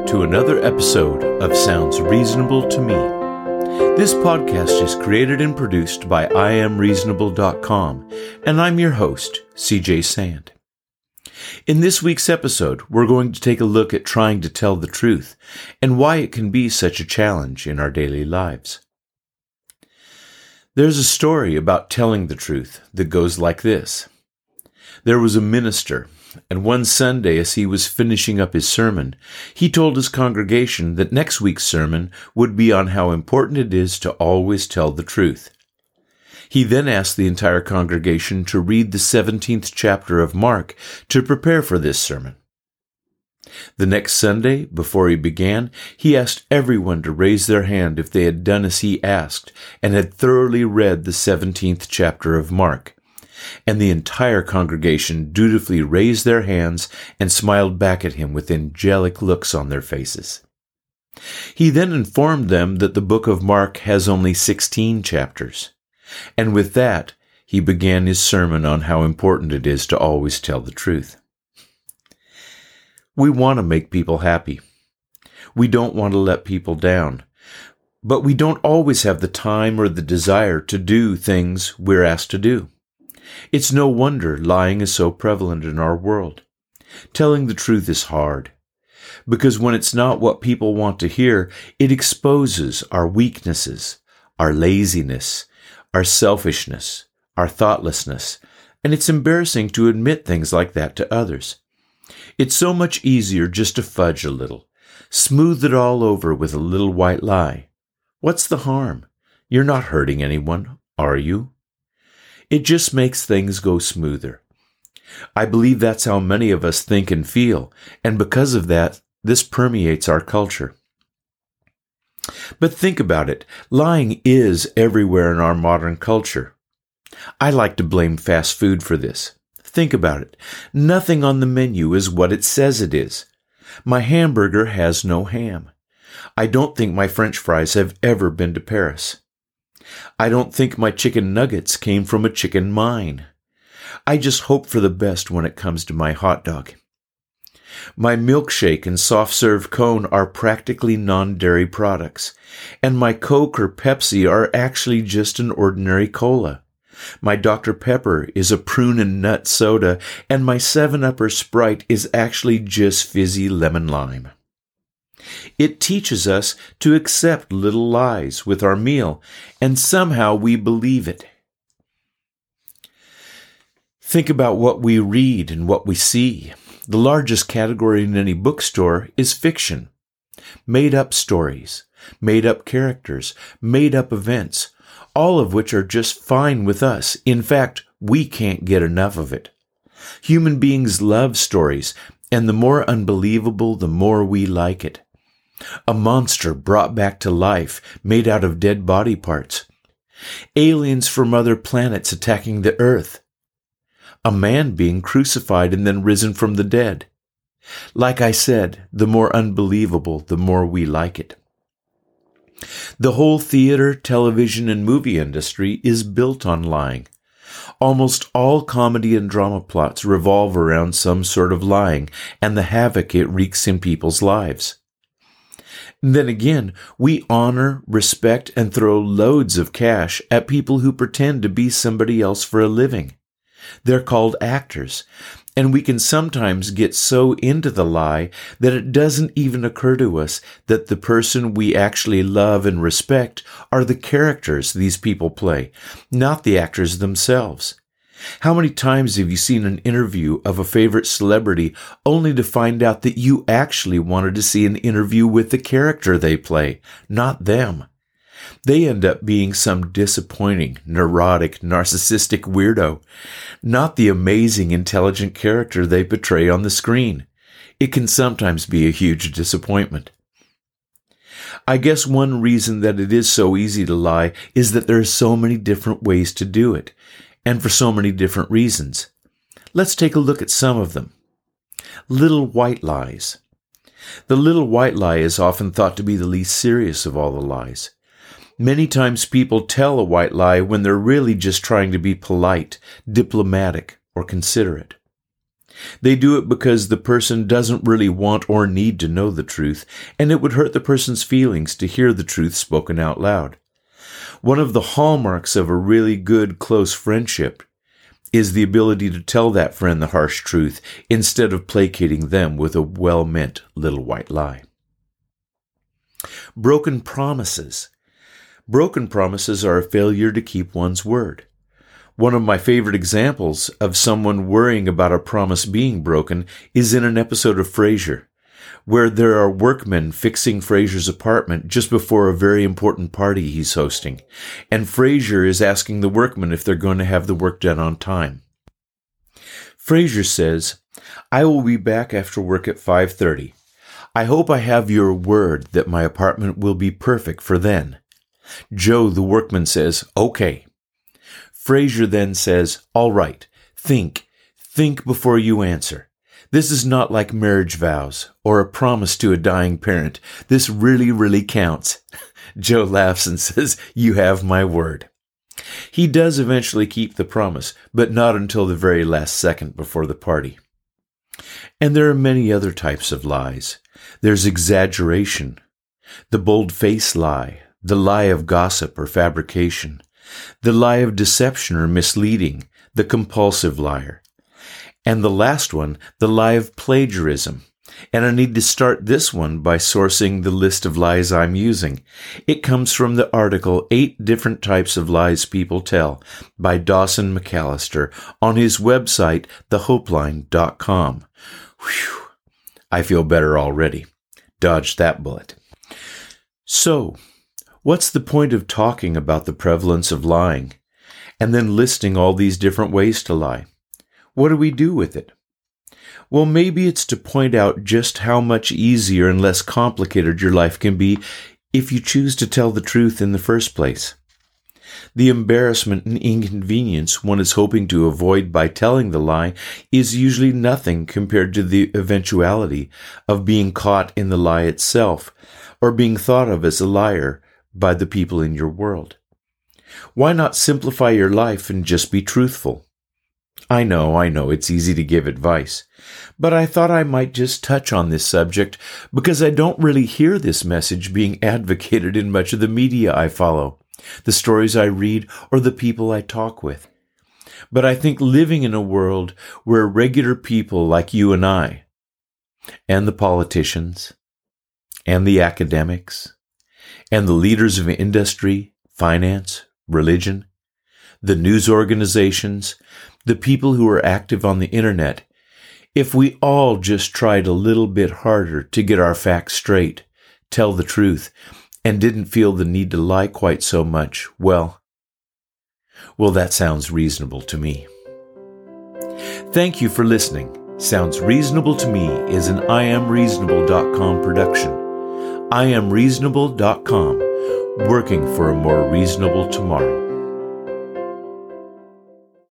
to another episode of Sounds Reasonable to Me. This podcast is created and produced by IamReasonable.com, and I'm your host, CJ Sand. In this week's episode, we're going to take a look at trying to tell the truth and why it can be such a challenge in our daily lives. There's a story about telling the truth that goes like this. There was a minister, and one Sunday as he was finishing up his sermon, he told his congregation that next week's sermon would be on how important it is to always tell the truth. He then asked the entire congregation to read the 17th chapter of Mark to prepare for this sermon. The next Sunday, before he began, he asked everyone to raise their hand if they had done as he asked and had thoroughly read the 17th chapter of Mark. And the entire congregation dutifully raised their hands and smiled back at him with angelic looks on their faces. He then informed them that the book of Mark has only 16 chapters. And with that, he began his sermon on how important it is to always tell the truth. We want to make people happy. We don't want to let people down. But we don't always have the time or the desire to do things we're asked to do. It's no wonder lying is so prevalent in our world. Telling the truth is hard, because when it's not what people want to hear, it exposes our weaknesses, our laziness, our selfishness, our thoughtlessness, and it's embarrassing to admit things like that to others. It's so much easier just to fudge a little, smooth it all over with a little white lie. What's the harm? You're not hurting anyone, are you? It just makes things go smoother. I believe that's how many of us think and feel, and because of that, this permeates our culture. But think about it. Lying is everywhere in our modern culture. I like to blame fast food for this. Think about it. Nothing on the menu is what it says it is. My hamburger has no ham. I don't think my French fries have ever been to Paris. I don't think my chicken nuggets came from a chicken mine. I just hope for the best when it comes to my hot dog. My milkshake and soft-serve cone are practically non-dairy products, and my Coke or Pepsi are actually just an ordinary cola. My Dr. Pepper is a prune and nut soda, and my 7-Up or Sprite is actually just fizzy lemon lime. It teaches us to accept little lies with our meal, and somehow we believe it. Think about what we read and what we see. The largest category in any bookstore is fiction. Made-up stories, made-up characters, made-up events, all of which are just fine with us. In fact, we can't get enough of it. Human beings love stories, and the more unbelievable, the more we like it. A monster brought back to life, made out of dead body parts. Aliens from other planets attacking the Earth. A man being crucified and then risen from the dead. Like I said, the more unbelievable, the more we like it. The whole theater, television, and movie industry is built on lying. Almost all comedy and drama plots revolve around some sort of lying and the havoc it wreaks in people's lives. Then again, we honor, respect, and throw loads of cash at people who pretend to be somebody else for a living. They're called actors, and we can sometimes get so into the lie that it doesn't even occur to us that the person we actually love and respect are the characters these people play, not the actors themselves. How many times have you seen an interview of a favorite celebrity only to find out that you actually wanted to see an interview with the character they play, not them? They end up being some disappointing, neurotic, narcissistic weirdo, not the amazing, intelligent character they portray on the screen. It can sometimes be a huge disappointment. I guess one reason that it is so easy to lie is that there are so many different ways to do it, and for so many different reasons. Let's take a look at some of them. Little white lies. The little white lie is often thought to be the least serious of all the lies. Many times people tell a white lie when they're really just trying to be polite, diplomatic, or considerate. They do it because the person doesn't really want or need to know the truth, and it would hurt the person's feelings to hear the truth spoken out loud. One of the hallmarks of a really good, close friendship is the ability to tell that friend the harsh truth instead of placating them with a well-meant little white lie. Broken promises. Broken promises are a failure to keep one's word. One of my favorite examples of someone worrying about a promise being broken is in an episode of Frasier, where there are workmen fixing Frasier's apartment just before a very important party he's hosting, and Frasier is asking the workmen if they're going to have the work done on time. Frasier says, "I will be back after work at 5:30. I hope I have your word that my apartment will be perfect for then." Joe, the workman, says, "Okay." Frasier then says, "All right, think before you answer. This is not like marriage vows or a promise to a dying parent. This really, really counts." Joe laughs and says, "You have my word." He does eventually keep the promise, but not until the very last second before the party. And there are many other types of lies. There's exaggeration, the bold-faced lie, the lie of gossip or fabrication, the lie of deception or misleading, the compulsive liar. And the last one, the lie of plagiarism. And I need to start this one by sourcing the list of lies I'm using. It comes from the article 8 Different Types of Lies People Tell by Dawson McAllister on his website, thehopeline.com. Whew, I feel better already. Dodged that bullet. So, what's the point of talking about the prevalence of lying and then listing all these different ways to lie? What do we do with it? Well, maybe it's to point out just how much easier and less complicated your life can be if you choose to tell the truth in the first place. The embarrassment and inconvenience one is hoping to avoid by telling the lie is usually nothing compared to the eventuality of being caught in the lie itself or being thought of as a liar by the people in your world. Why not simplify your life and just be truthful? I know, it's easy to give advice, but I thought I might just touch on this subject because I don't really hear this message being advocated in much of the media I follow, the stories I read, or the people I talk with. But I think living in a world where regular people like you and I, and the politicians, and the academics, and the leaders of industry, finance, religion, the news organizations, the people who are active on the internet, if we all just tried a little bit harder to get our facts straight, tell the truth, and didn't feel the need to lie quite so much, well, that sounds reasonable to me. Thank you for listening. Sounds Reasonable to Me is an IamReasonable.com production. IamReasonable.com, working for a more reasonable tomorrow.